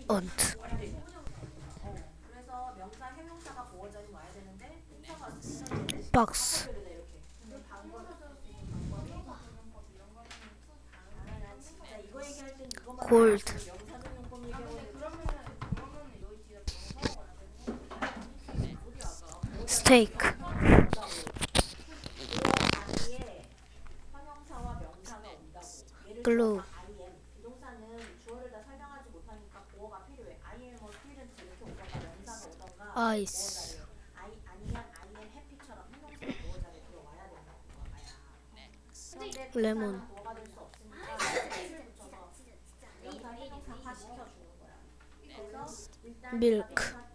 언트. 그래서 명사 형용사가 보어자리 와야 되는데 동사가 왔으니까 얘는 박스. 방법별로다 이렇게. 근데 방법 나 진짜 이거 얘기할 땐 이거만 골드. 명사능용법 얘기하고 스테이크. 자리에 형용사와 명사가 온다고. 예를 글루. 들어서 IM 비동사는 주어를 다 설명하지 못하니까 보어가 필요해. IM or student 이렇게 오던가 명사가 오던가 아이스. 보어 자리에 아니면 IM happy처럼 형용사가 보어 자리에 들어와야 된다고 봐야. 그런데 레몬. 동사는 보어가 될 수 없으니까 S를 붙여서 명사 형용사화 시켜주는 거야. 그래서 일단 밀크. 명사